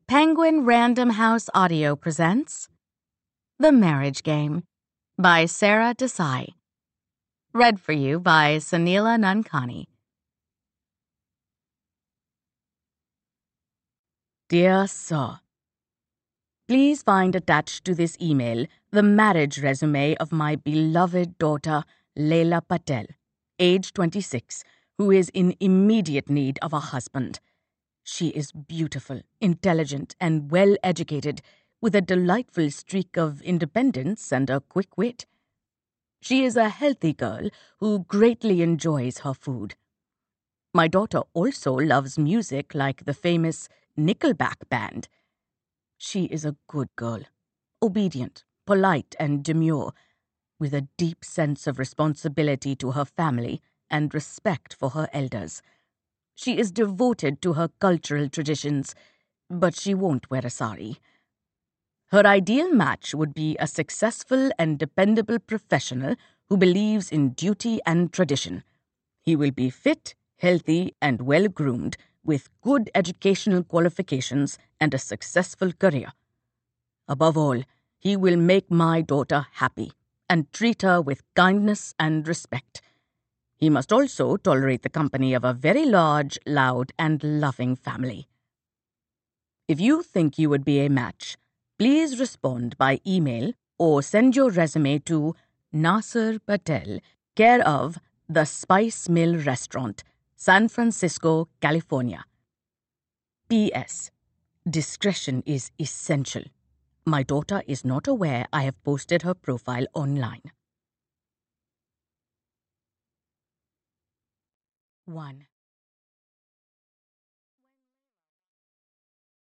Penguin Random House Audio presents The Marriage Game by Sarah Desai. Read for you by Sunila Nankani. Dear Sir, please find attached to this email the marriage resume of my beloved daughter, Leila Patel, age 26, who is in immediate need of a husband. She is beautiful, intelligent, and well-educated, with a delightful streak of independence and a quick wit. She is a healthy girl who greatly enjoys her food. My daughter also loves music like the famous Nickelback band. She is a good girl, obedient, polite, and demure, with a deep sense of responsibility to her family and respect for her elders. She is devoted to her cultural traditions, but she won't wear a sari. Her ideal match would be a successful and dependable professional who believes in duty and tradition. He will be fit, healthy, and well-groomed, with good educational qualifications and a successful career. Above all, he will make my daughter happy and treat her with kindness and respect. He must also tolerate the company of a very large, loud, and loving family. If you think you would be a match, please respond by email or send your resume to Nasser Patel, care of The Spice Mill Restaurant, San Francisco, California. P.S. Discretion is essential. My daughter is not aware I have posted her profile online. 1.